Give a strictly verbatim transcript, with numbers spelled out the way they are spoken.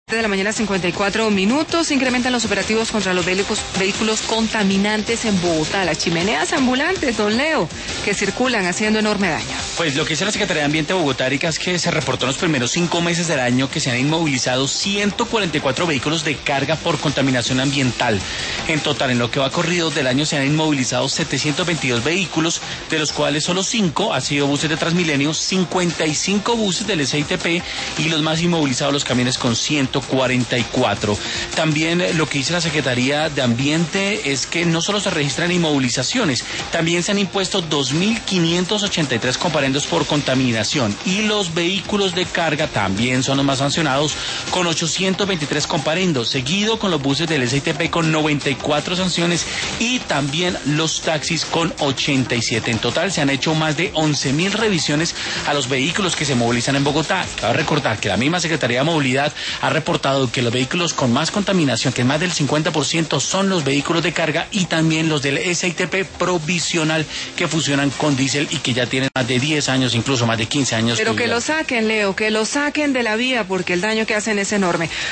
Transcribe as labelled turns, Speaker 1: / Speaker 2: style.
Speaker 1: De la mañana, cincuenta y cuatro minutos. Incrementan los operativos contra los vehículos, vehículos contaminantes en Bogotá. Las chimeneas ambulantes, don Leo, que circulan haciendo enorme daño.
Speaker 2: Pues lo que dice la Secretaría de Ambiente de Bogotá, Erika, es que se reportó en los primeros cinco meses del año que se han inmovilizado ciento cuarenta y cuatro vehículos de carga por contaminación ambiental. En total, en lo que va corrido del año se han inmovilizado setecientos veintidós vehículos, de los cuales solo cinco han sido buses de Transmilenio, cincuenta y cinco buses del S I T P y los más inmovilizados los camiones con ciento cuarenta y cuatro. También lo que dice la Secretaría de Ambiente es que no solo se registran inmovilizaciones, también se han impuesto dos mil quinientos ochenta y tres comparendos por contaminación y los vehículos de carga también son los más sancionados con ochocientos veintitrés comparendos, seguido con los buses del S I T P con noventa y cuatro sanciones y también los taxis con ochenta y siete. En total se han hecho más de once mil revisiones a los vehículos que se movilizan en Bogotá. Cabe recordar que la misma Secretaría de Movilidad ha reportado que los vehículos con más contaminación, que más del cincuenta por ciento, son los vehículos de carga y también los del S I T P provisional que funcionan con diésel y que ya tienen más de diez años, incluso más de quince años.
Speaker 1: Pero que lo saquen, Leo, que lo saquen de la vía porque el daño que hacen es enorme.